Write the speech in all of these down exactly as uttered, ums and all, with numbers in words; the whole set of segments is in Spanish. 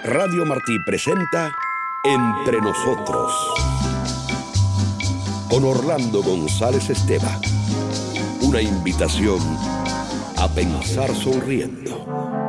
Radio Martí presenta Entre Nosotros con Orlando González Esteva. Una invitación a pensar sonriendo.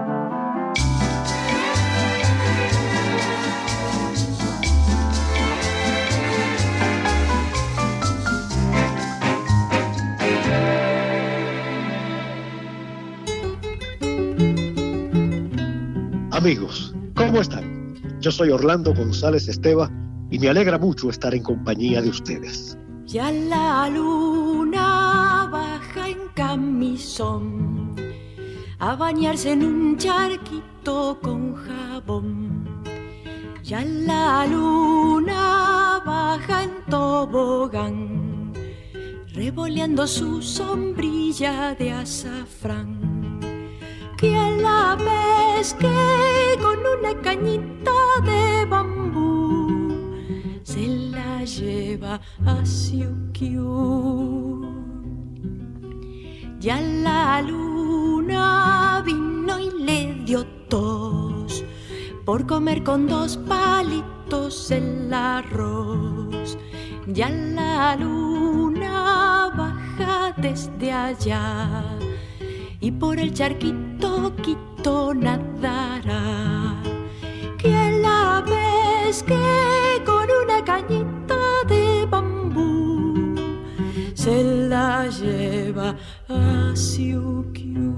Amigos, ¿cómo están? Yo soy Orlando González Esteva y me alegra mucho estar en compañía de ustedes. Ya la luna baja en camisón a bañarse en un charquito con jabón. Ya la luna baja en tobogán, revoleando su sombrilla de azafrán. ¿Quién la pesque con una cañita de bambú? Se la lleva a Siukiu. Ya la luna vino y le dio tos por comer con dos palitos el arroz. Ya la luna baja desde allá y por el charquito quito nadará. Quien la pesque con una cañita de bambú se la lleva a Siukiu.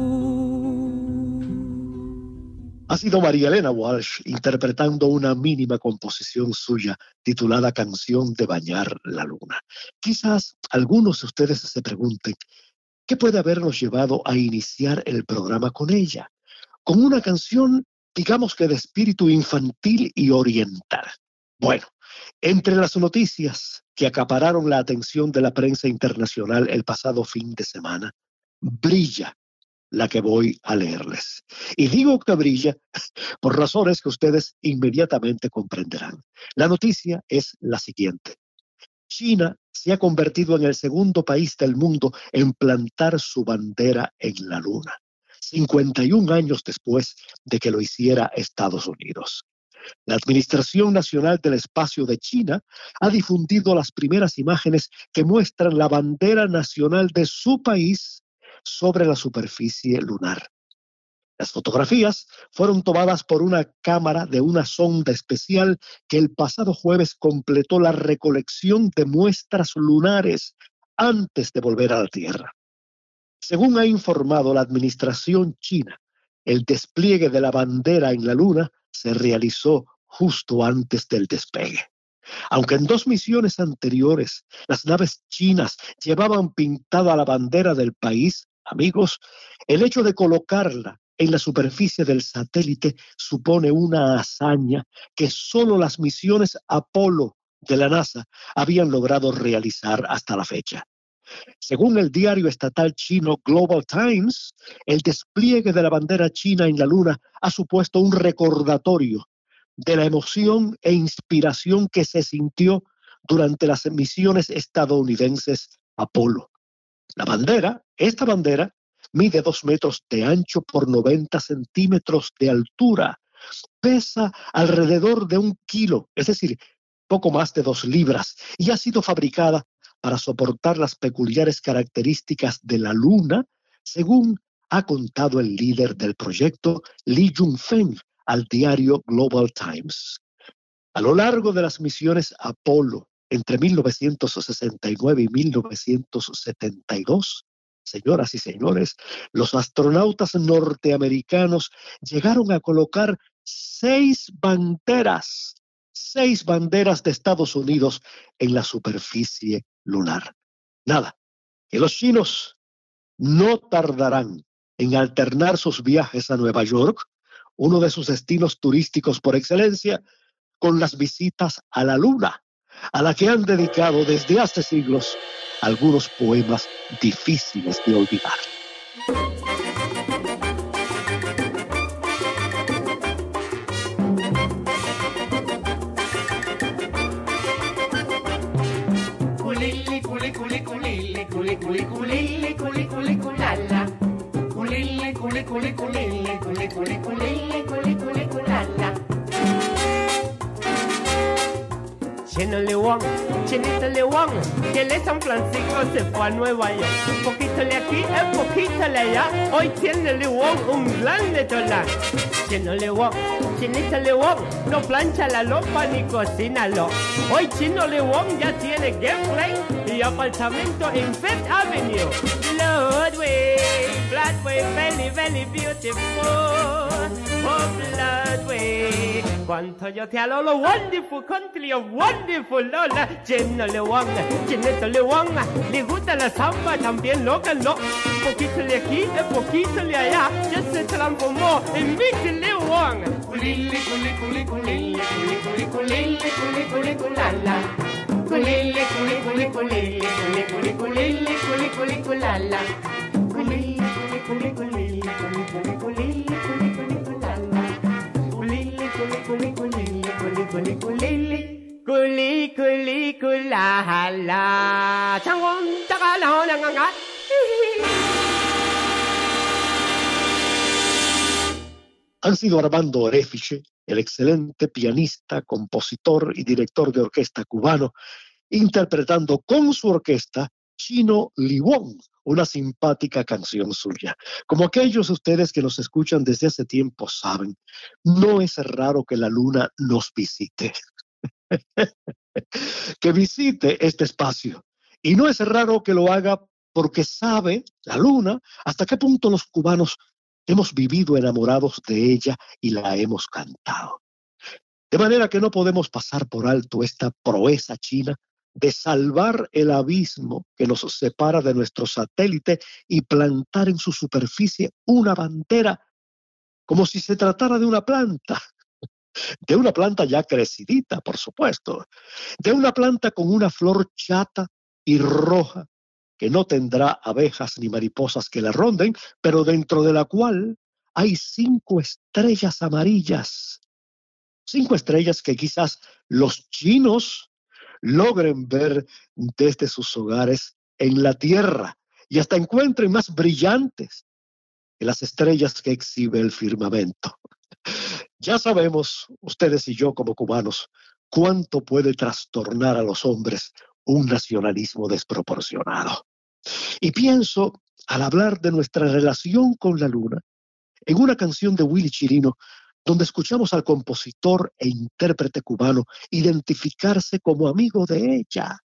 Ha sido María Elena Walsh interpretando una mínima composición suya titulada Canción de Bañar la Luna. Quizás algunos de ustedes se pregunten, ¿qué puede habernos llevado a iniciar el programa con ella? Con una canción, digamos que de espíritu infantil y oriental. Bueno, entre las noticias que acapararon la atención de la prensa internacional el pasado fin de semana, brilla la que voy a leerles. Y digo que brilla por razones que ustedes inmediatamente comprenderán. La noticia es la siguiente. China se ha convertido en el segundo país del mundo en plantar su bandera en la Luna, cincuenta y un años después de que lo hiciera Estados Unidos. La Administración Nacional del Espacio de China ha difundido las primeras imágenes que muestran la bandera nacional de su país sobre la superficie lunar. Las fotografías fueron tomadas por una cámara de una sonda especial que el pasado jueves completó la recolección de muestras lunares antes de volver a la Tierra. Según ha informado la administración china, el despliegue de la bandera en la Luna se realizó justo antes del despegue. Aunque en dos misiones anteriores las naves chinas llevaban pintada la bandera del país, amigos, el hecho de colocarla en la superficie del satélite supone una hazaña que solo las misiones Apolo de la NASA habían logrado realizar hasta la fecha. Según el diario estatal chino Global Times, el despliegue de la bandera china en la Luna ha supuesto un recordatorio de la emoción e inspiración que se sintió durante las misiones estadounidenses Apolo. La bandera, esta bandera, mide dos metros de ancho por noventa centímetros de altura. Pesa alrededor de un kilo, es decir, poco más de dos libras, y ha sido fabricada para soportar las peculiares características de la Luna, según ha contado el líder del proyecto, Li Yunfeng, al diario Global Times. A lo largo de las misiones Apolo, entre mil novecientos sesenta y nueve y mil novecientos setenta y dos, señoras y señores, los astronautas norteamericanos llegaron a colocar seis banderas, seis banderas de Estados Unidos en la superficie lunar. Nada, que los chinos no tardarán en alternar sus viajes a Nueva York, uno de sus destinos turísticos por excelencia, con las visitas a la Luna, a la que han dedicado desde hace siglos algunos poemas difíciles de olvidar. Culili, culi, culi, culili, culi, culi, culili, culi, culi, culala. Culili, culi, culi, culili, culi, culi, culili, culi, culi, culala. Chino León, Chinito León, que él es San Francisco, se fue a Nueva York. Un poquito de aquí, un poquito de allá. Hoy tiene León un gran restaurante. Chino León, Chinito León, no plancha la ropa ni cocínalo. Hoy Chino León ya tiene gameplay y apartamento en Fifth Avenue. Broadway, Broadway, very, very beautiful. Oh, Broadway. Cuánto yo te adoro, wonderful country of wonderful Lola. Chino León, Chinito León, le gusta la samba, también lo ganó. Un poquito de aquí, un poquito de allá, ya se transformó en Mickey León. Culili, culi, culi, culili, culi, culi, culili, culi, culi, culala. Culili, culi, culi, culili, culi, culi, culili, culi, culi, culala. Culili, culi, culi, culili, culi, culi, culili, culi, culi, culala. Culili, culi, culi, culili, culi, culi, culili, culi, culi, culala. 창원 따가 나오나가. Han sido Armando Orefice, el excelente pianista, compositor y director de orquesta cubano, interpretando con su orquesta Chino León, una simpática canción suya. Como aquellos de ustedes que nos escuchan desde hace tiempo saben, no es raro que la luna nos visite. Que visite este espacio. Y no es raro que lo haga porque sabe, la luna, hasta qué punto los cubanos hemos vivido enamorados de ella y la hemos cantado. De manera que no podemos pasar por alto esta proeza china de salvar el abismo que nos separa de nuestro satélite y plantar en su superficie una bandera como si se tratara de una planta. De una planta ya crecidita, por supuesto. De una planta con una flor chata y roja que no tendrá abejas ni mariposas que la ronden, pero dentro de la cual hay cinco estrellas amarillas. Cinco estrellas que quizás los chinos logren ver desde sus hogares en la tierra y hasta encuentren más brillantes que las estrellas que exhibe el firmamento. Ya sabemos, ustedes y yo como cubanos, cuánto puede trastornar a los hombres un nacionalismo desproporcionado. Y pienso, al hablar de nuestra relación con la luna, en una canción de Willy Chirino, donde escuchamos al compositor e intérprete cubano identificarse como amigo de ella.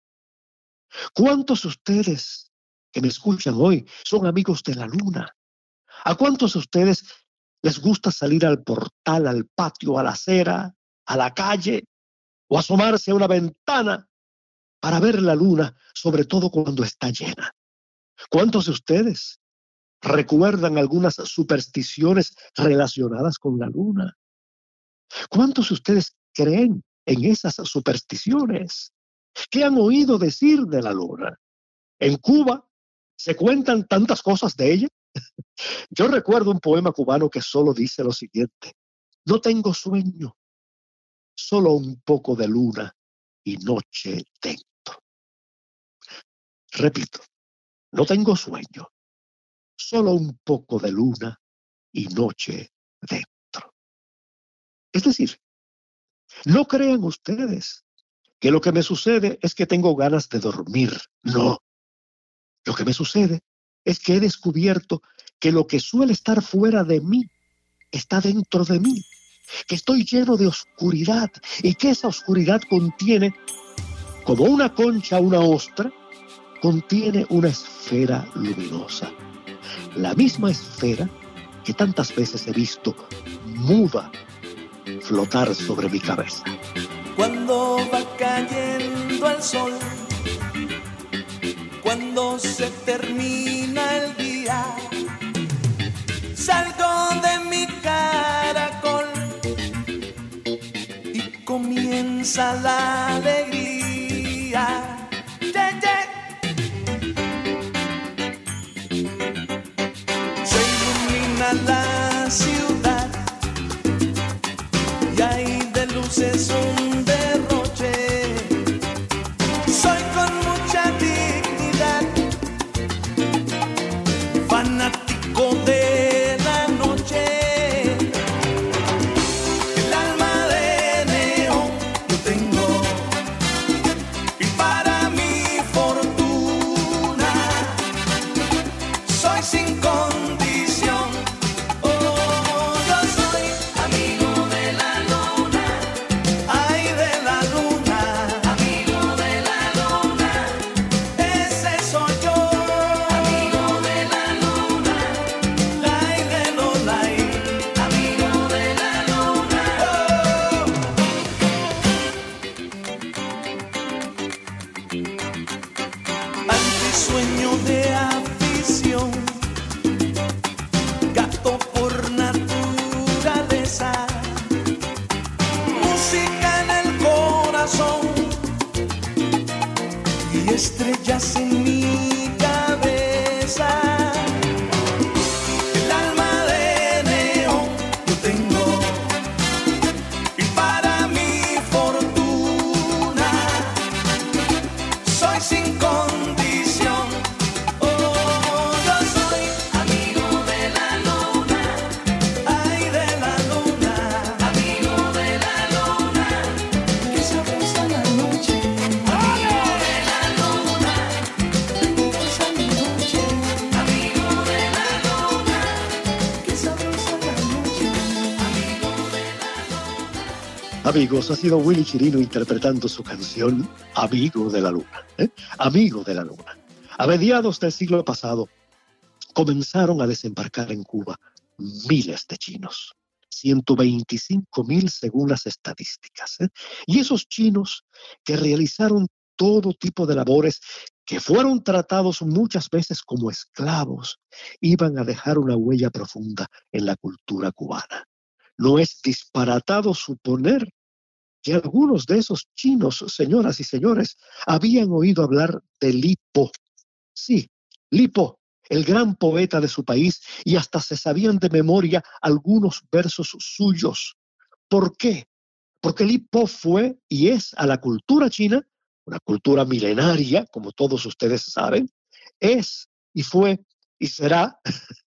¿Cuántos de ustedes que me escuchan hoy son amigos de la luna? ¿A cuántos de ustedes les gusta salir al portal, al patio, a la acera, a la calle o asomarse a una ventana para ver la luna, sobre todo cuando está llena? ¿Cuántos de ustedes recuerdan algunas supersticiones relacionadas con la luna? ¿Cuántos de ustedes creen en esas supersticiones? ¿Qué han oído decir de la luna? En Cuba se cuentan tantas cosas de ella. Yo recuerdo un poema cubano que solo dice lo siguiente: no tengo sueño, solo un poco de luna y noche dentro. Repito, no tengo sueño, solo un poco de luna y noche dentro. Es decir, no crean ustedes que lo que me sucede es que tengo ganas de dormir. No. Lo que me sucede es que he descubierto que lo que suele estar fuera de mí está dentro de mí, que estoy lleno de oscuridad y que esa oscuridad contiene, como una concha, una ostra, contiene una esfera luminosa. La misma esfera que tantas veces he visto muda flotar sobre mi cabeza. Cuando va cayendo el sol, cuando se termina el día, salgo de mi caracol y comienza la alegría. Yeah, yeah. Se ilumina la ciudad y hay de luces un derroche. Soy con mucha dignidad fanático de la noche. El alma de neón yo tengo y estrellas en mi cabeza. El alma de neón yo tengo y para mi fortuna soy sin condición. Oh, yo soy amigo de la luna, ay de la luna, amigo de la luna, que sabrosa la noche. Amigo de la luna, sabrosa la noche. Amigo de la luna, que sabrosa la noche. Amigo de la luna. Amigos, ha sido Willy Chirino interpretando su canción Amigo de la Luna. ¿eh? Amigo de la Luna. A mediados del siglo pasado comenzaron a desembarcar en Cuba miles de chinos. ciento veinticinco mil según las estadísticas. ¿eh? Y esos chinos que realizaron todo tipo de labores, que fueron tratados muchas veces como esclavos, iban a dejar una huella profunda en la cultura cubana. No es disparatado suponer que algunos de esos chinos, señoras y señores, habían oído hablar de Lipo. Sí, Lipo, el gran poeta de su país, y hasta se sabían de memoria algunos versos suyos. ¿Por qué? Porque Lipo fue y es a la cultura china, una cultura milenaria, como todos ustedes saben, es y fue y será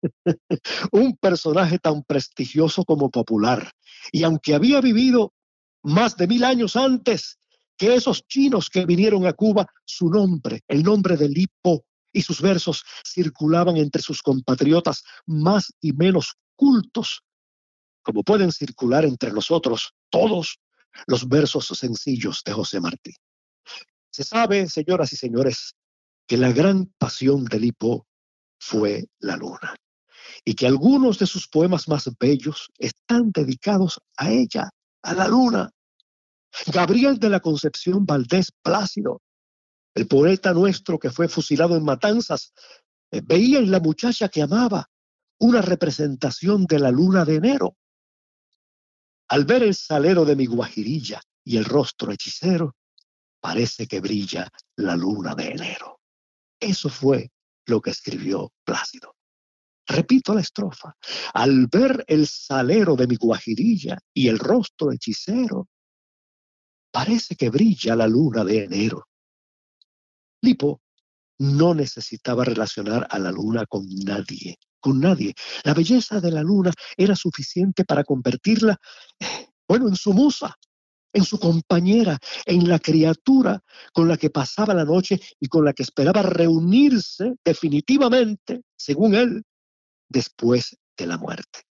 un personaje tan prestigioso como popular. Y aunque había vivido más de mil años antes que esos chinos que vinieron a Cuba, su nombre, el nombre de Lipo y sus versos circulaban entre sus compatriotas más y menos cultos, como pueden circular entre nosotros todos los versos sencillos de José Martí. Se sabe, señoras y señores, que la gran pasión de Lipo fue la luna, y que algunos de sus poemas más bellos están dedicados a ella, a la luna. Gabriel de la Concepción Valdés Plácido, el poeta nuestro que fue fusilado en Matanzas, eh, veía en la muchacha que amaba una representación de la luna de enero. Al ver el salero de mi guajirilla y el rostro hechicero, parece que brilla la luna de enero. Eso fue lo que escribió Plácido. Repito la estrofa. Al ver el salero de mi guajirilla y el rostro hechicero, parece que brilla la luna de enero. Lipo no necesitaba relacionar a la luna con nadie, con nadie. La belleza de la luna era suficiente para convertirla, bueno, en su musa, en su compañera, en la criatura con la que pasaba la noche y con la que esperaba reunirse definitivamente, según él, después de la muerte.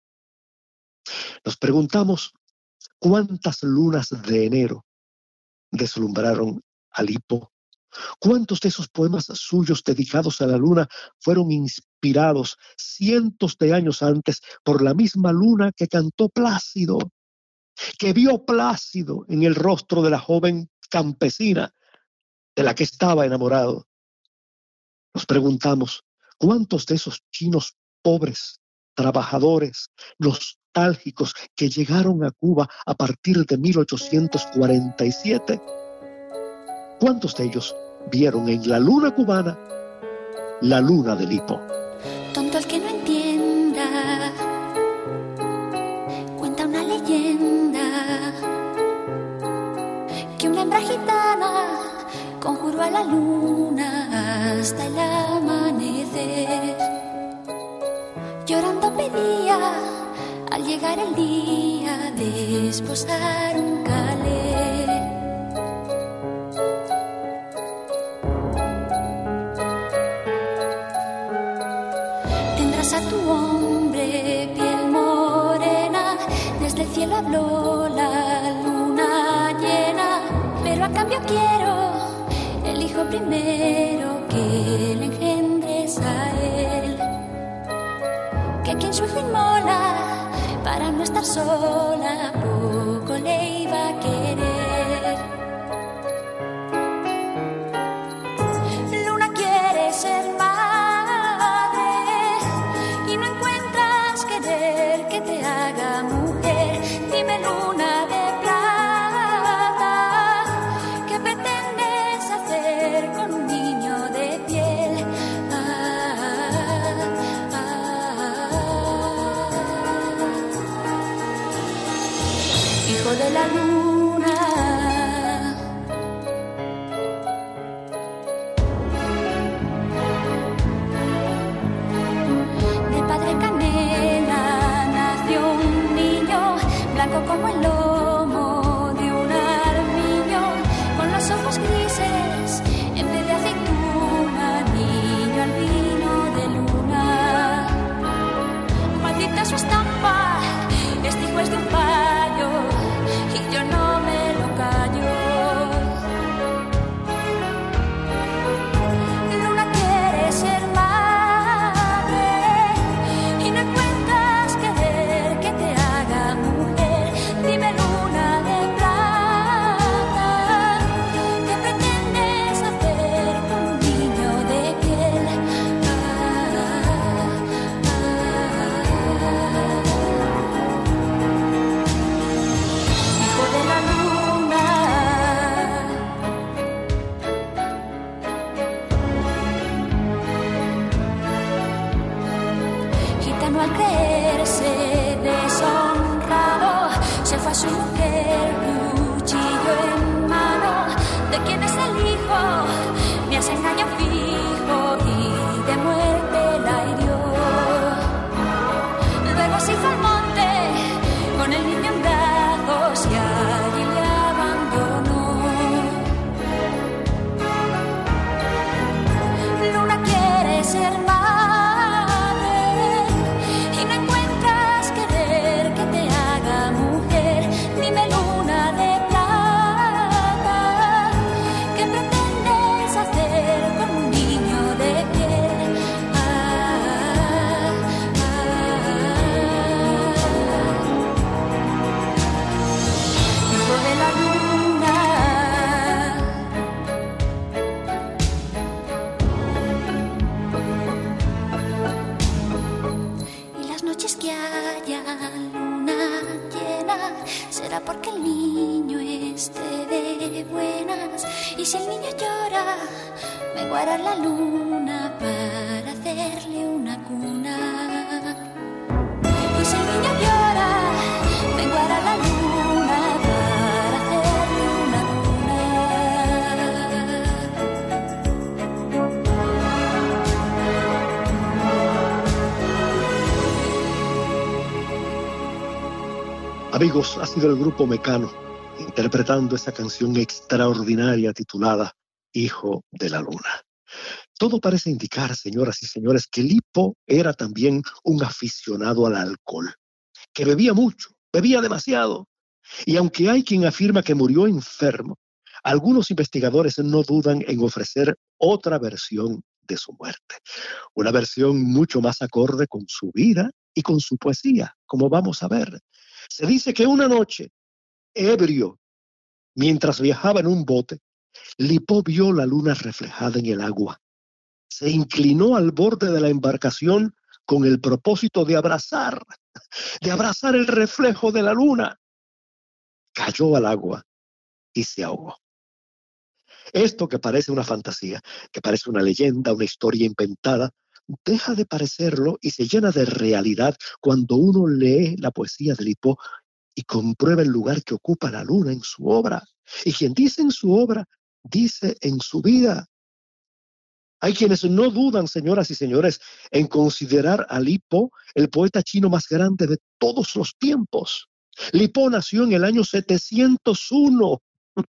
Nos preguntamos cuántas lunas de enero deslumbraron a Lipo. ¿Cuántos de esos poemas suyos dedicados a la luna fueron inspirados cientos de años antes por la misma luna que cantó Plácido, que vio Plácido en el rostro de la joven campesina de la que estaba enamorado? Nos preguntamos, ¿cuántos de esos chinos pobres, trabajadores, nostálgicos que llegaron a Cuba a partir de mil ochocientos cuarenta y siete, cuántos de ellos vieron en la luna cubana la luna de Lipo? Tonto el que no entienda, cuenta una leyenda que una hembra gitana conjuró a la luna hasta el amanecer. Llorando pedía al llegar el día de esposar un calé. Tendrás a tu hombre piel morena, desde el cielo habló la luna llena, pero a cambio quiero el hijo primero que le engendres a él, que quien su hijo inmola para no estar sola poco le iba a querer. Luna quiere ser madre y no encuentras querer que te haga mujer. Dime, luna de plata, ¿qué pretendes hacer con un niño? hijo de la luna. De padre canela nació un niño, blanco como el lomo de un armiño, con los ojos grises en vez de aceituna, niño albino de luna. Maldita su estampa, este hijo es de un payo y yo no me lo callo. Luna quiere ser madre y no encuentras querer que te haga mujer. Dime, luna de plata, ¿qué pretendes hacer con un niño de piel? Ah, hijo de la luna. Gitano al creerse deshonrado se fue a su mujer, cuchillo en mano. ¿De quién es el hijo? Me hace engaño fijo y de muerte la hirió. Luego se fue al monte con el niño en brazos y allí le abandonó. Luna quiere ser madre y no encuentras querer que te haga mujer. Dime, luna de plata, ¿qué pretendes hacer con un niño de piel? Ah, ah, hijo de la luna. Y las noches que haya luna llena será porque el niño esté de buenas. Y si el niño llora, vengo a arar la luna para hacerle una cuna. Y si el niño llora, vengo a arar la luna para hacerle una cuna. Amigos, ha sido el grupo Mecano interpretando esa canción extraordinaria titulada Hijo de la Luna. Todo parece indicar, señoras y señores, que Lipo era también un aficionado al alcohol, que bebía mucho, bebía demasiado. Y aunque hay quien afirma que murió enfermo, algunos investigadores no dudan en ofrecer otra versión de su muerte. Una versión mucho más acorde con su vida y con su poesía, como vamos a ver. Se dice que una noche, ebrio, mientras viajaba en un bote, Lipo vio la luna reflejada en el agua. Se inclinó al borde de la embarcación con el propósito de abrazar, de abrazar el reflejo de la luna. Cayó al agua y se ahogó. Esto que parece una fantasía, que parece una leyenda, una historia inventada, deja de parecerlo y se llena de realidad cuando uno lee la poesía de Lipo y comprueba el lugar que ocupa la luna en su obra. Y quien dice en su obra, dice en su vida. Hay quienes no dudan, señoras y señores, en considerar a Lipo el poeta chino más grande de todos los tiempos. Lipo nació en el año setecientos uno.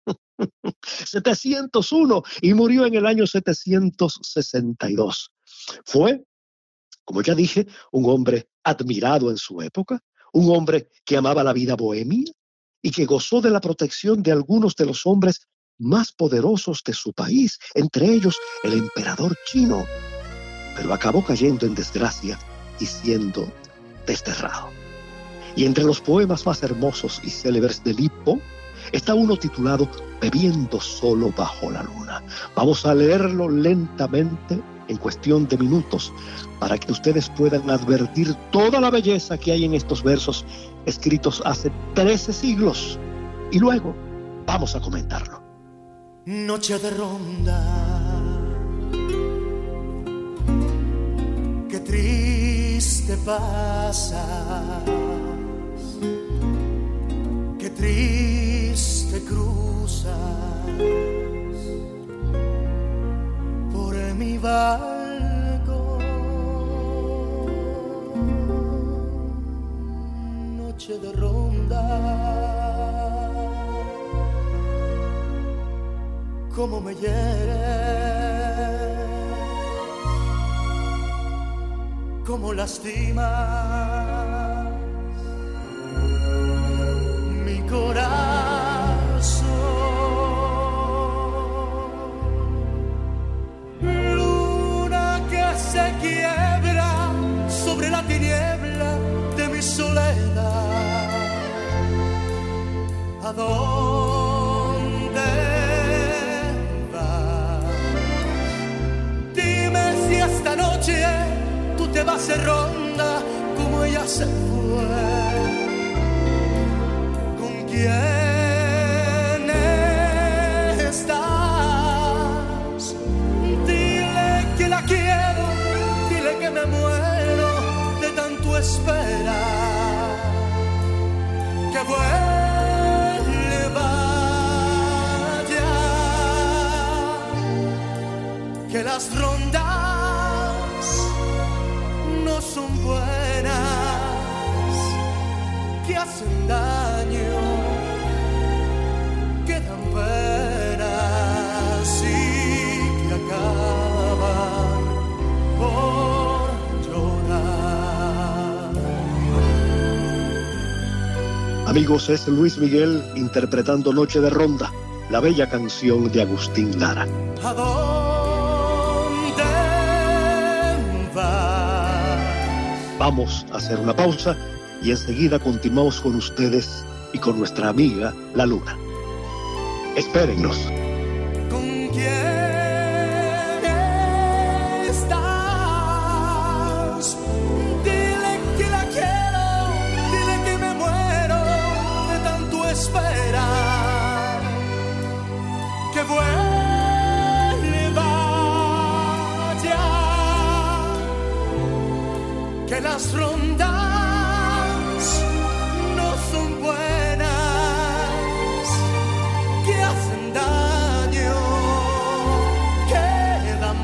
setecientos uno y murió en el año setecientos sesenta y dos. Fue, como ya dije, un hombre admirado en su época, un hombre que amaba la vida bohemia y que gozó de la protección de algunos de los hombres más poderosos de su país, entre ellos el emperador chino, pero acabó cayendo en desgracia y siendo desterrado. Y entre los poemas más hermosos y célebres de Lipo está uno titulado Bebiendo solo bajo la luna. Vamos a leerlo lentamente en cuestión de minutos para que ustedes puedan advertir toda la belleza que hay en estos versos escritos hace trece siglos. Y luego vamos a comentarlo. Noche de ronda, qué triste pasas, qué triste cruzas por mi balcón, noche de ronda, cómo me hieres, cómo lastimas mi corazón. Luna que se quiebra sobre la tiniebla de mi soledad. ¿A dónde vas? Dime si esta noche tú te vas de ronda como ella se fue. ¿Con quién estás? Dile que la quiero, dile que me muero de tanto esperar. Que vuelva ya, que las rondas no son buenas, que hacen daño, que dan penas y que acaban por llorar. Amigos, es Luis Miguel interpretando Noche de Ronda, la bella canción de Agustín Lara. ¿A dónde vas? Vamos a hacer una pausa y enseguida continuamos con ustedes y con nuestra amiga La Luna. Espérennos. ¿Con quién estás? Dile que la quiero, dile que me muero de tanto esperar. Que vuelva ya, que las rondas no son buenas, que hacen daño, que dan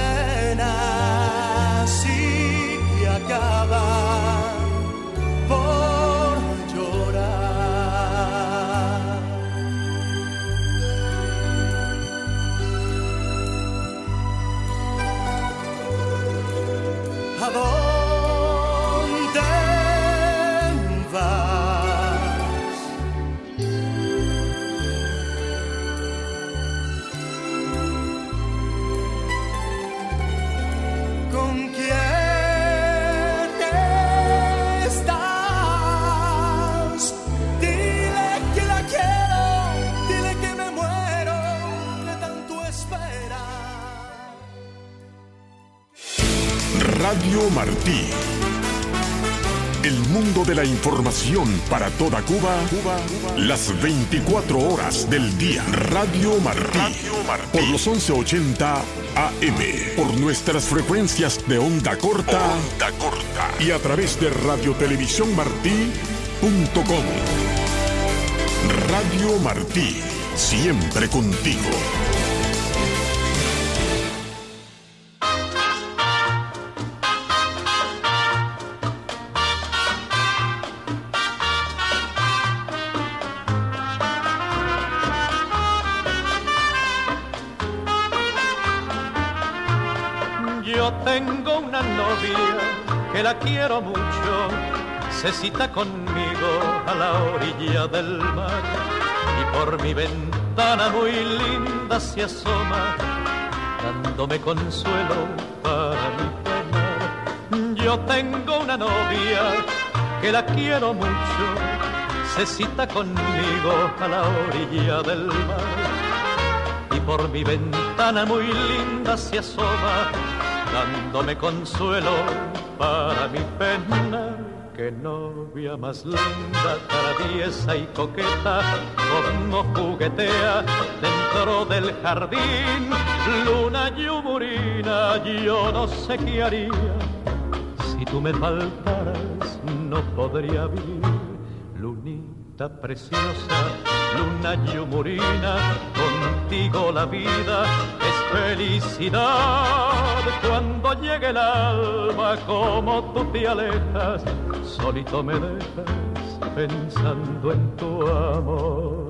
penas y que acaban por llorar. ¿A dónde vas? ¿Con quién estás? Dile que la quiero, dile que me muero de tanto esperar. Radio Martí. El mundo de la información para toda Cuba, Cuba, las veinticuatro horas del día. Radio Martí. Radio Martí. Por los once ochenta A M. Por nuestras frecuencias de onda corta. Onda corta. Y a través de radiotelevisiónmartí punto com. Radio Martí. Siempre contigo. Yo tengo una novia que la quiero mucho, se cita conmigo a la orilla del mar y por mi ventana muy linda se asoma, dándome consuelo para mi penar. Yo tengo una novia que la quiero mucho, se cita conmigo a la orilla del mar y por mi ventana muy linda se asoma, dándome consuelo para mi pena. Qué novia más linda, traviesa y coqueta, como juguetea dentro del jardín. Luna yumurina, yo no sé qué haría, si tú me faltaras no podría vivir. Lunita lunita preciosa, luna yumurina, contigo la vida es felicidad. Cuando llegue el alba, como tú te alejas, solito me dejas pensando en tu amor.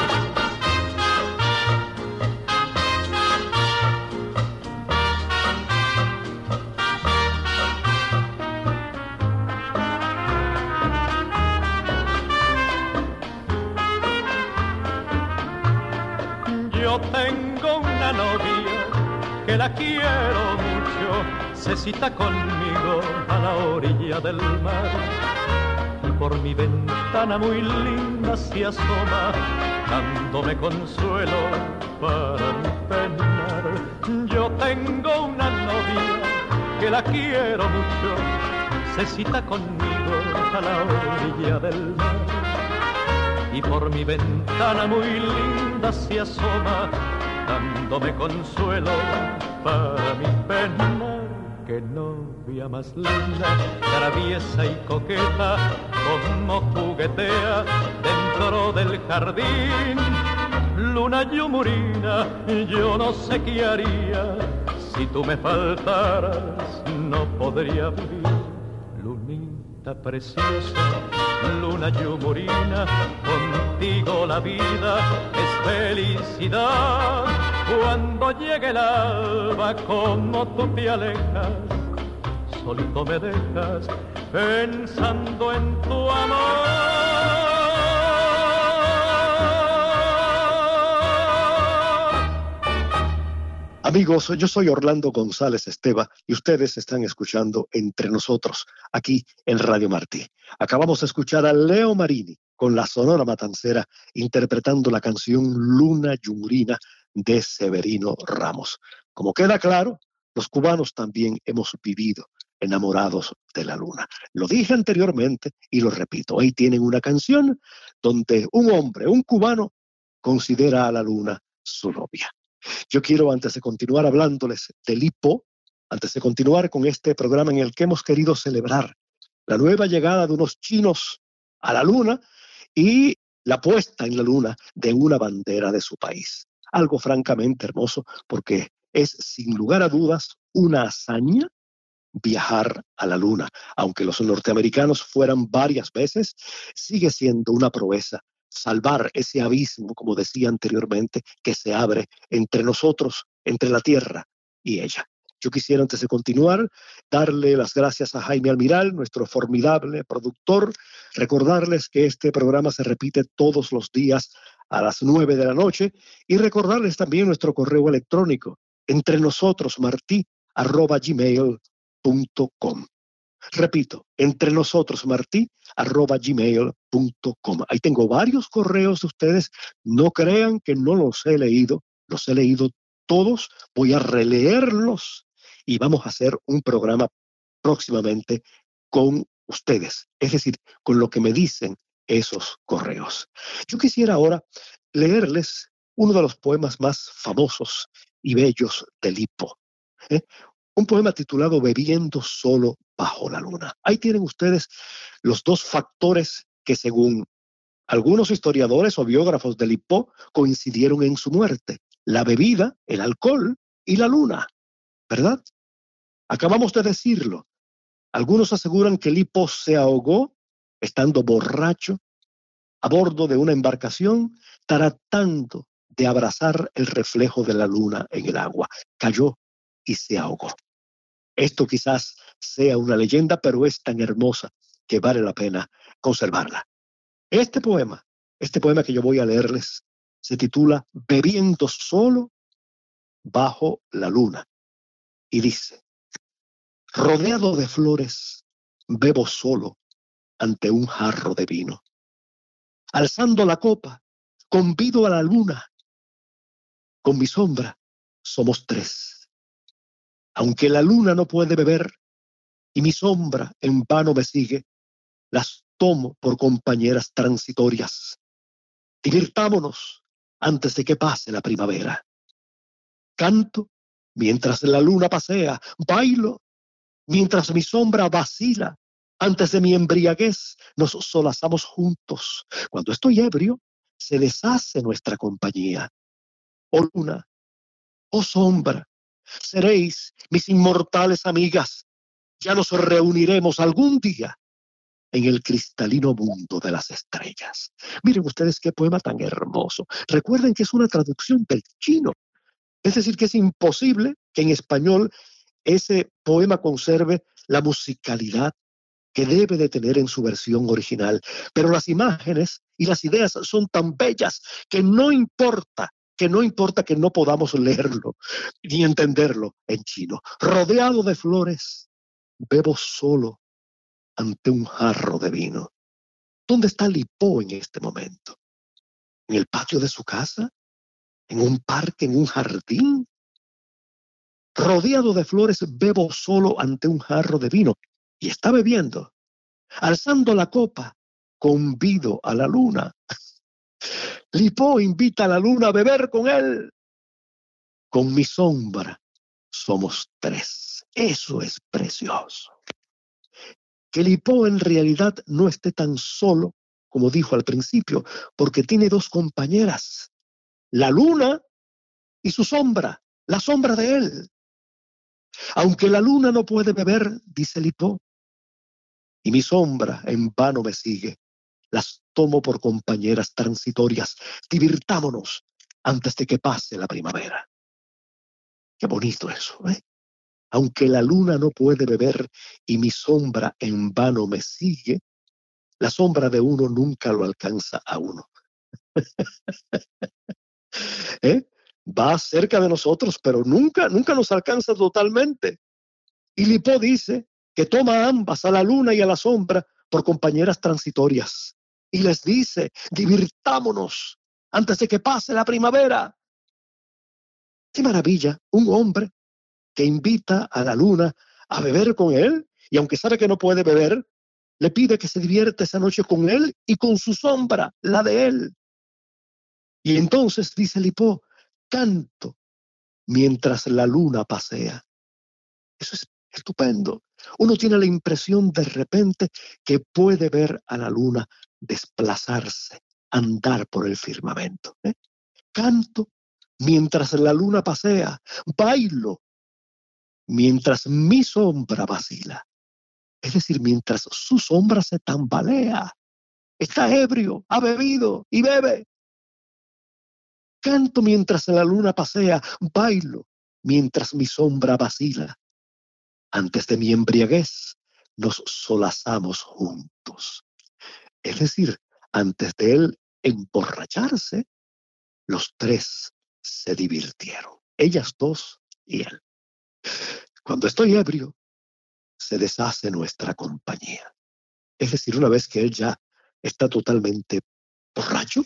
Yo tengo una novia que la quiero mucho, se cita conmigo a la orilla del mar y por mi ventana muy linda se asoma, dándome consuelo para mi penar. Yo tengo una novia que la quiero mucho, se cita conmigo a la orilla del mar y por mi ventana muy linda se asoma, dándome consuelo para mi penar. Qué novia más linda, traviesa y coqueta, como juguetea dentro del jardín. Luna yumurina, yo no sé qué haría, si tú me faltaras no podría vivir. Lunita preciosa, luna yumurina, contigo la vida es felicidad. Cuando llegue el alba, como tú te alejas, solito me dejas pensando en tu amor. Amigos, yo soy Orlando González Esteva y ustedes están escuchando Entre Nosotros, aquí en Radio Martí. Acabamos de escuchar a Leo Marini con la Sonora Matancera interpretando la canción Luna Yumurina de Severino Ramos. Como queda claro, los cubanos también hemos vivido enamorados de la luna. Lo dije anteriormente y lo repito. Ahí tienen una canción donde un hombre, un cubano, considera a la luna su novia. Yo quiero, antes de continuar hablándoles del hipo, antes de continuar con este programa en el que hemos querido celebrar la nueva llegada de unos chinos a la luna y la puesta en la luna de una bandera de su país. Algo francamente hermoso porque es, sin lugar a dudas, una hazaña viajar a la luna. Aunque los norteamericanos fueran varias veces, sigue siendo una proeza salvar ese abismo, como decía anteriormente, que se abre entre nosotros, entre la Tierra y ella. Yo quisiera, antes de continuar, darle las gracias a Jaime Almiral, nuestro formidable productor, recordarles que este programa se repite todos los días a las nueve de la noche y recordarles también nuestro correo electrónico, entrenosotros.martí arroba gmail punto com. Repito, entrenosotros.martí arroba gmail punto com. Ahí tengo varios correos de ustedes. No crean que no los he leído. Los he leído todos. Voy a releerlos y vamos a hacer un programa próximamente con ustedes. Es decir, con lo que me dicen esos correos. Yo quisiera ahora leerles uno de los poemas más famosos y bellos del hipo. ¿eh? Un poema titulado Bebiendo solo bajo la luna. Ahí tienen ustedes los dos factores que, según algunos historiadores o biógrafos del hipo, coincidieron en su muerte: la bebida, el alcohol y la luna. ¿Verdad? Acabamos de decirlo. Algunos aseguran que el hipo se ahogó estando borracho a bordo de una embarcación, tratando de abrazar el reflejo de la luna en el agua. Cayó y se ahogó. Esto quizás sea una leyenda, pero es tan hermosa que vale la pena conservarla. Este poema, este poema que yo voy a leerles, se titula Bebiendo solo bajo la luna. Y dice: rodeado de flores, bebo solo ante un jarro de vino. Alzando la copa, convido a la luna. Con mi sombra somos tres. Aunque la luna no puede beber y mi sombra en vano me sigue, las tomo por compañeras transitorias. Divirtámonos antes de que pase la primavera. Canto mientras la luna pasea, bailo mientras mi sombra vacila Antes de mi embriaguez nos solazamos juntos. Cuando estoy ebrio, se deshace nuestra compañía. Oh luna, oh sombra, seréis mis inmortales amigas. Ya nos reuniremos algún día en el cristalino mundo de las estrellas. Miren ustedes qué poema tan hermoso. Recuerden que es una traducción del chino. Es decir, que es imposible que en español ese poema conserve la musicalidad que debe de tener en su versión original. Pero las imágenes y las ideas son tan bellas que no importa, que no importa que no podamos leerlo ni entenderlo en chino. Rodeado de flores, bebo solo ante un jarro de vino. ¿Dónde está Li Po en este momento? ¿En el patio de su casa? ¿En un parque? ¿En un jardín? Rodeado de flores, bebo solo ante un jarro de vino. Y está bebiendo. Alzando la copa, convido a la luna. Li Po invita a la luna a beber con él. Con mi sombra somos tres. Eso es precioso. Que Li Po en realidad no esté tan solo, como dijo al principio, porque tiene dos compañeras, la luna y su sombra, la sombra de él. Aunque la luna no puede beber, dice Li Po, y mi sombra en vano me sigue, las tomo por compañeras transitorias. Divirtámonos antes de que pase la primavera. Qué bonito eso, ¿eh? Aunque la luna no puede beber y mi sombra en vano me sigue, la sombra de uno nunca lo alcanza a uno. ¿Eh? Va cerca de nosotros, pero nunca, nunca nos alcanza totalmente. Y Li Po dice que toma a ambas, a la luna y a la sombra, por compañeras transitorias. Y les dice, divirtámonos antes de que pase la primavera. ¡Qué maravilla! Un hombre que invita a la luna a beber con él, y aunque sabe que no puede beber, le pide que se divierta esa noche con él y con su sombra, la de él. Y entonces, dice Li Po, canto mientras la luna pasea. Eso es estupendo. Uno tiene la impresión de repente que puede ver a la luna desplazarse, andar por el firmamento. ¿eh? Canto mientras la luna pasea, bailo mientras mi sombra vacila. Es decir, mientras su sombra se tambalea, está ebrio, ha bebido y bebe. Canto mientras la luna pasea, bailo mientras mi sombra vacila. Antes de mi embriaguez nos solazamos juntos. Es decir, antes de él emborracharse, los tres se divirtieron. Ellas dos y él. Cuando estoy ebrio, se deshace nuestra compañía. Es decir, una vez que él ya está totalmente borracho,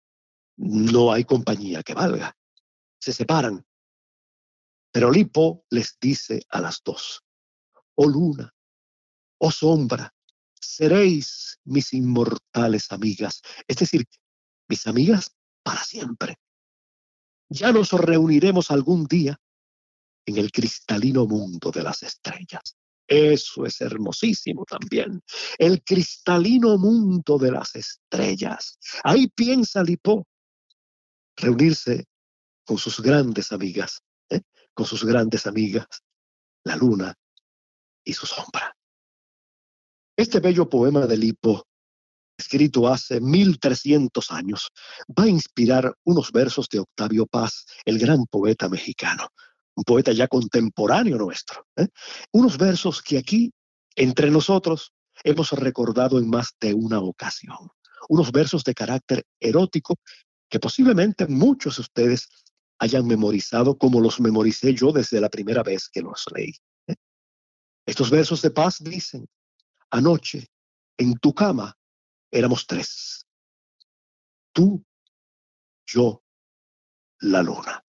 no hay compañía que valga. Se separan. Pero Li Po les dice a las dos, oh luna, oh sombra, seréis mis inmortales amigas. Es decir, mis amigas para siempre. Ya nos reuniremos algún día en el cristalino mundo de las estrellas. Eso es hermosísimo también. El cristalino mundo de las estrellas. Ahí piensa Li Po reunirse con sus grandes amigas, ¿eh? con sus grandes amigas, la luna y su sombra. Este bello poema de Li Po, escrito hace mil trescientos años, va a inspirar unos versos de Octavio Paz, el gran poeta mexicano, un poeta ya contemporáneo nuestro. ¿eh? Unos versos que aquí, entre nosotros, hemos recordado en más de una ocasión. Unos versos de carácter erótico que posiblemente muchos de ustedes hayan memorizado como los memoricé yo desde la primera vez que los leí. ¿eh? Estos versos de Paz dicen, anoche en tu cama éramos tres. Tú, yo, la luna.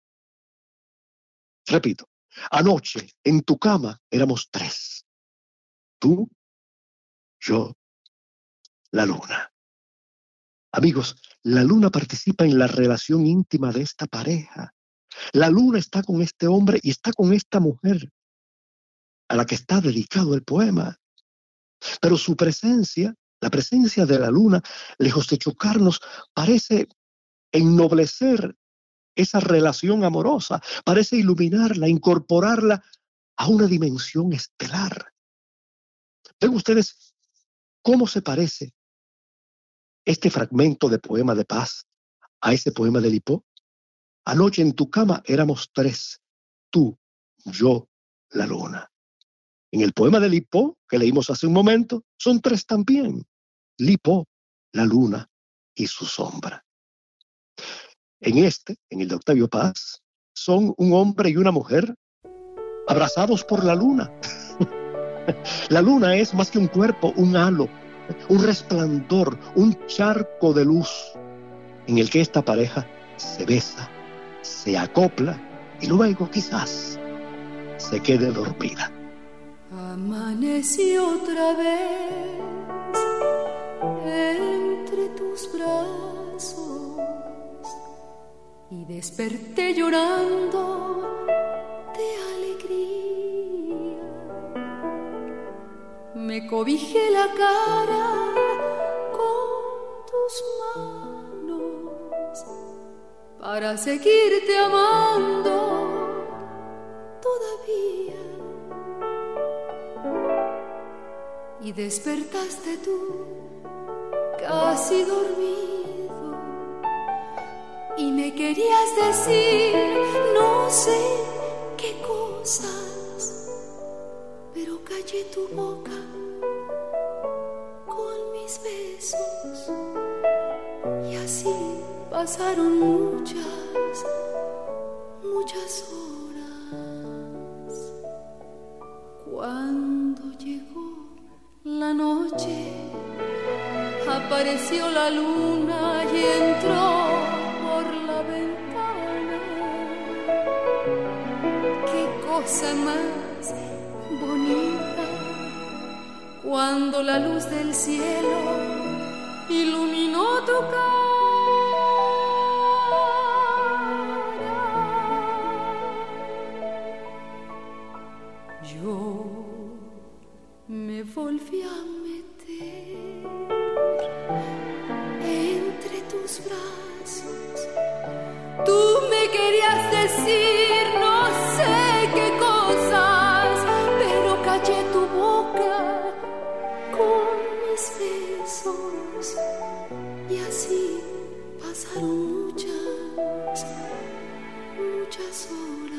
Repito, anoche en tu cama éramos tres. Tú, yo, la luna. Amigos, la luna participa en la relación íntima de esta pareja. La luna está con este hombre y está con esta mujer a la que está dedicado el poema. Pero su presencia, la presencia de la luna, lejos de chocarnos, parece ennoblecer esa relación amorosa, parece iluminarla, incorporarla a una dimensión estelar. ¿Ven ustedes cómo se parece este fragmento de poema de paz a ese poema de Lipó? Anoche en tu cama éramos tres, tú, yo, la luna. En el poema de Lipó, que leímos hace un momento, son tres también. Lipó, la luna y su sombra. En este, en el de Octavio Paz, son un hombre y una mujer abrazados por la luna. La luna es más que un cuerpo, un halo, un resplandor, un charco de luz en el que esta pareja se besa, se acopla y luego quizás se quede dormida. Amanecí otra vez entre tus brazos y desperté llorando de alegría. Me cobijé la cara con tus manos para seguirte amando todavía. Y despertaste tú, casi dormido, y me querías decir no sé qué cosas, pero callé tu boca con mis besos, y así pasaron muchas, muchas horas. Cuando llegó la noche, apareció la luna y entró por la ventana. Qué cosa más bonita cuando la luz del cielo iluminó tu cara. Yo me volví a meter entre tus brazos. Tú me querías decir no sé qué cosas, pero callé tu boca con mis besos, y así pasaron muchas, muchas horas.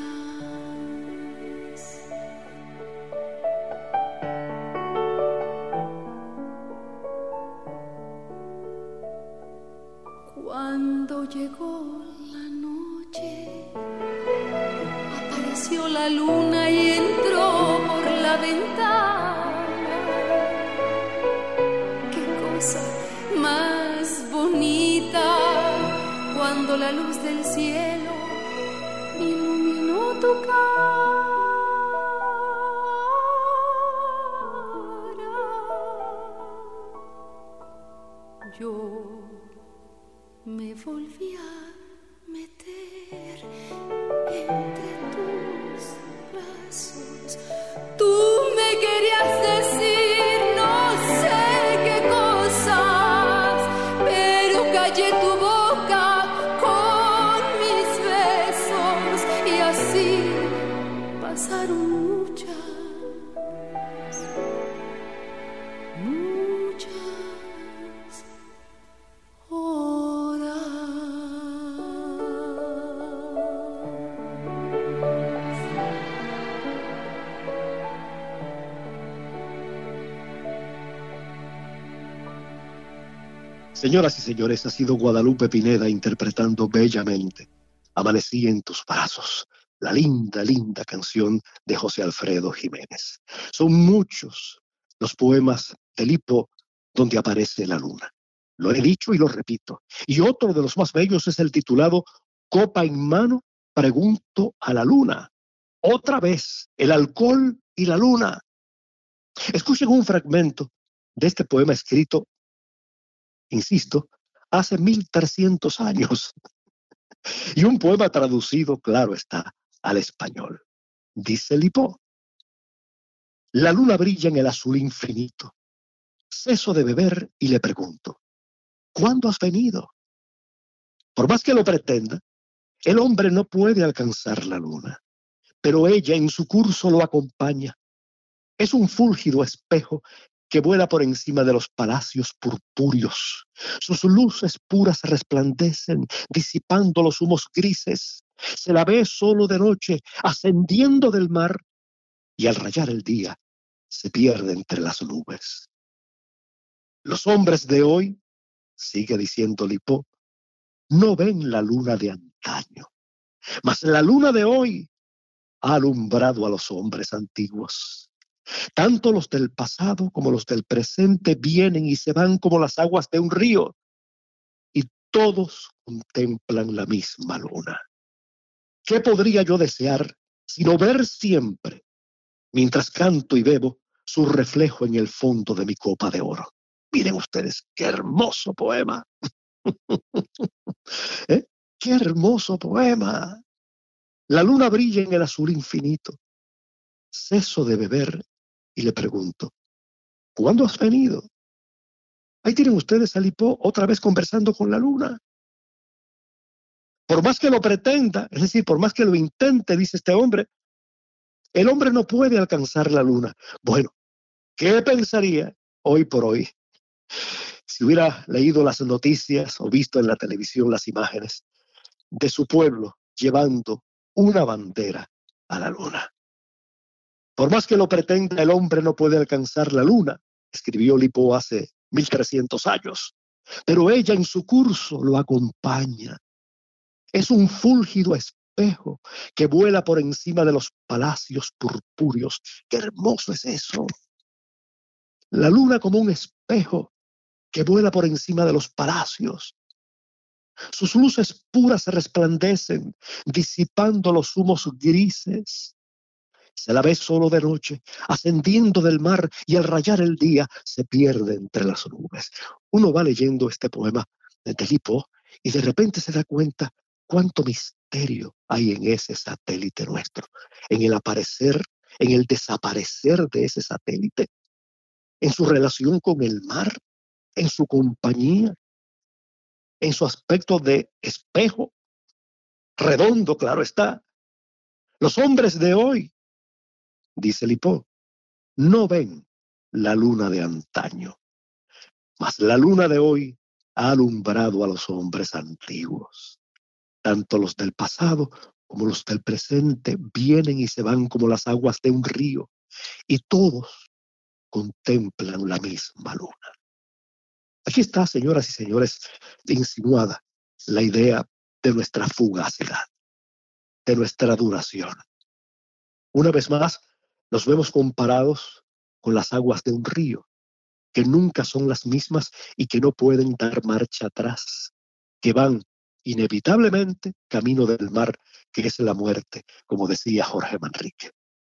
Cuando llegó la noche, apareció la luna y entró por la ventana. Qué cosa más bonita cuando la luz del cielo iluminó tu cara. Yo me volví a meter entre tus brazos. Tú me querías decir no sé qué cosas, pero callé tu boca con mis besos, y así pasaron muchas, muchas horas. Señoras y señores, ha sido Guadalupe Pineda interpretando bellamente Amanecí en tus brazos, la linda, linda canción de José Alfredo Jiménez. Son muchos los poemas de Lipó donde aparece la luna. Lo he dicho y lo repito. Y otro de los más bellos es el titulado Copa en mano, pregunto a la luna. Otra vez, el alcohol y la luna. Escuchen un fragmento de este poema escrito, insisto, hace mil trescientos años. Y un poema traducido, claro está, al español. Dice Lipó: la luna brilla en el azul infinito ceso de beber y le pregunto, ¿cuándo has venido? Por más que lo pretenda, el hombre no puede alcanzar la luna, pero ella en su curso lo acompaña. Es un fúlgido espejo que vuela por encima de los palacios purpúreos. Sus luces puras resplandecen, disipando los humos grises. Se la ve solo de noche, ascendiendo del mar, y al rayar el día se pierde entre las nubes. Los hombres de hoy, sigue diciendo Lipó, no ven la luna de antaño, mas la luna de hoy ha alumbrado a los hombres antiguos. Tanto los del pasado como los del presente vienen y se van como las aguas de un río, y todos contemplan la misma luna. ¿Qué podría yo desear sino ver siempre, mientras canto y bebo, su reflejo en el fondo de mi copa de oro? Miren ustedes, qué hermoso poema. ¿Eh? Qué hermoso poema. La luna brilla en el azul infinito. Ceso de beber y le pregunto, ¿cuándo has venido? Ahí tienen ustedes a Lipó otra vez conversando con la luna. Por más que lo pretenda, es decir, por más que lo intente, dice este hombre, el hombre no puede alcanzar la luna. Bueno, ¿qué pensaría hoy por hoy si hubiera leído las noticias o visto en la televisión las imágenes de su pueblo llevando una bandera a la luna? Por más que lo pretenda, el hombre no puede alcanzar la luna, escribió Lipó hace mil trescientos años, pero ella en su curso lo acompaña. Es un fúlgido espejo que vuela por encima de los palacios purpúreos. ¡Qué hermoso es eso! La luna como un espejo que vuela por encima de los palacios. Sus luces puras resplandecen, disipando los humos grises. Se la ve solo de noche, ascendiendo del mar, y al rayar el día se pierde entre las nubes. Uno va leyendo este poema de Lipó y de repente se da cuenta cuánto misterio hay en ese satélite nuestro, en el aparecer, en el desaparecer de ese satélite, en su relación con el mar, en su compañía, en su aspecto de espejo, redondo, claro está. Los hombres de hoy, dice Lipó, no ven la luna de antaño, mas la luna de hoy ha alumbrado a los hombres antiguos. Tanto los del pasado como los del presente vienen y se van como las aguas de un río, y todos contemplan la misma luna. Aquí está, señoras y señores, insinuada la idea de nuestra fugacidad, de nuestra duración. Una vez más, nos vemos comparados con las aguas de un río, que nunca son las mismas y que no pueden dar marcha atrás, que van inevitablemente camino del mar, que es la muerte, como decía Jorge Manrique.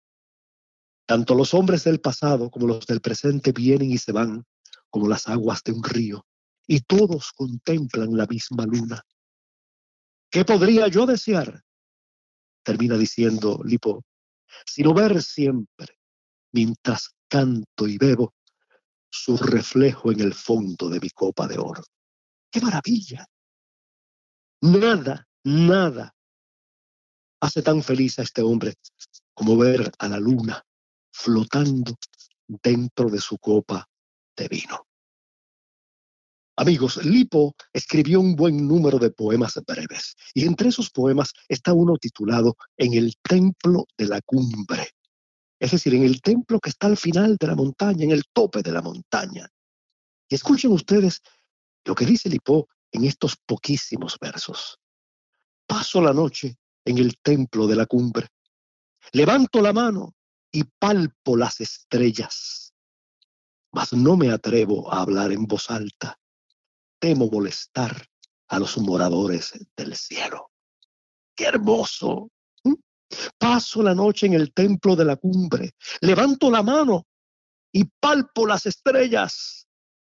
Tanto los hombres del pasado como los del presente vienen y se van como las aguas de un río, y todos contemplan la misma luna. ¿Qué podría yo desear? Termina diciendo Lipó, sino ver siempre, mientras canto y bebo, su reflejo en el fondo de mi copa de oro. ¡Qué maravilla! Nada, nada hace tan feliz a este hombre como ver a la luna flotando dentro de su copa de vino. Amigos, Lipó escribió un buen número de poemas breves, y entre esos poemas está uno titulado En el templo de la cumbre, es decir, en el templo que está al final de la montaña, en el tope de la montaña. Y escuchen ustedes lo que dice Lipó en estos poquísimos versos. Paso la noche en el templo de la cumbre, levanto la mano y palpo las estrellas, mas no me atrevo a hablar en voz alta. Temo molestar a los moradores del cielo. ¡Qué hermoso! ¿Mm? Paso la noche en el templo de la cumbre, levanto la mano y palpo las estrellas.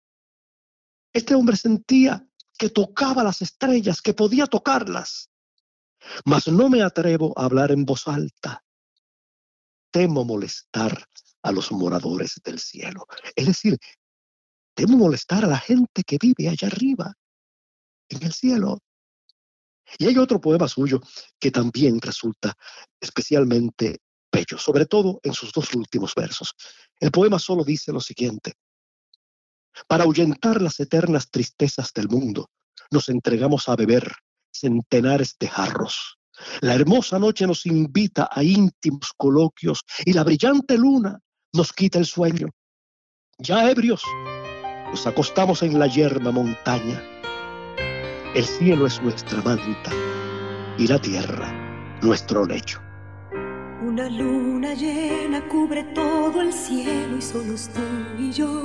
Este hombre sentía que tocaba las estrellas, que podía tocarlas, mas no me atrevo a hablar en voz alta. Temo molestar a los moradores del cielo. Es decir, Temo molestar a la gente que vive allá arriba, en el cielo. Y hay otro poema suyo que también resulta especialmente bello, sobre todo en sus dos últimos versos. El poema solo dice lo siguiente: para ahuyentar las eternas tristezas del mundo, nos entregamos a beber centenares de jarros. La hermosa noche nos invita a íntimos coloquios y la brillante luna nos quita el sueño. Ya ebrios, nos acostamos en la yerma montaña. El cielo es nuestra manta y la tierra nuestro lecho. Una luna llena cubre todo el cielo y solos tú y yo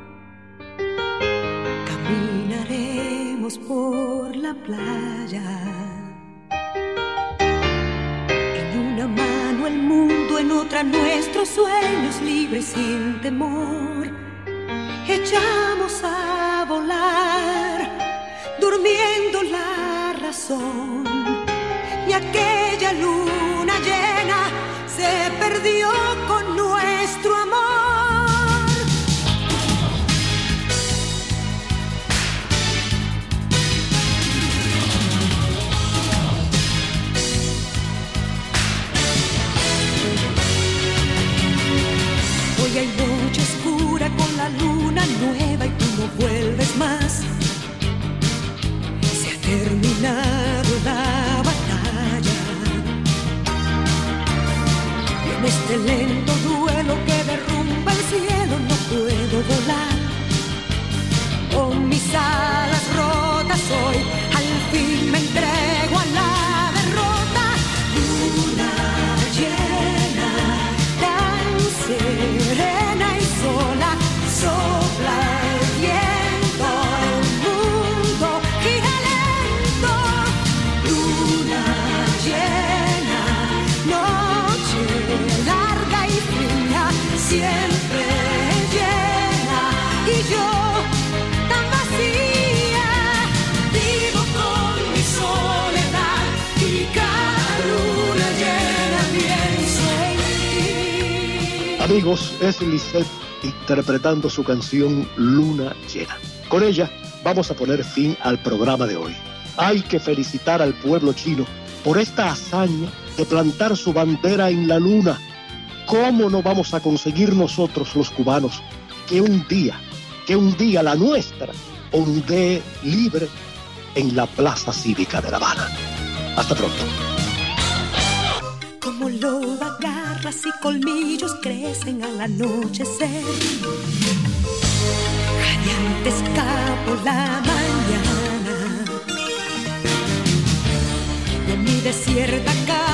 caminaremos por la playa. En una mano el mundo, en otra nuestros sueños, libres sin temor. Echamos a volar, durmiendo la razón. Y aquella luna llena se perdió con nuestro amor. Hoy hay noche oscura con la luna nueva y tú no vuelves más. Se ha terminado la batalla. Y en este lento duelo que derrumba el cielo no puedo volar. Con mis alas rotas hoy al fin me entrego a la derrota. Luna llena, tan serena y sola, sopla el viento, el mundo gira lento. Luna llena, noche larga y fría, siempre llena y yo tan vacía. Vivo con mi soledad y cada luna llena pienso en ti. Amigos, es Lisette interpretando su canción Luna Llena. Con ella vamos a poner fin al programa de hoy. Hay que felicitar al pueblo chino por esta hazaña de plantar su bandera en la luna. ¿Cómo no vamos a conseguir nosotros los cubanos que un día, que un día la nuestra ondee libre en la plaza cívica de La Habana? Hasta pronto. Como loba, garras y colmillos crecen al anochecer. Jadeante escapo la mañana de mi desierta casa.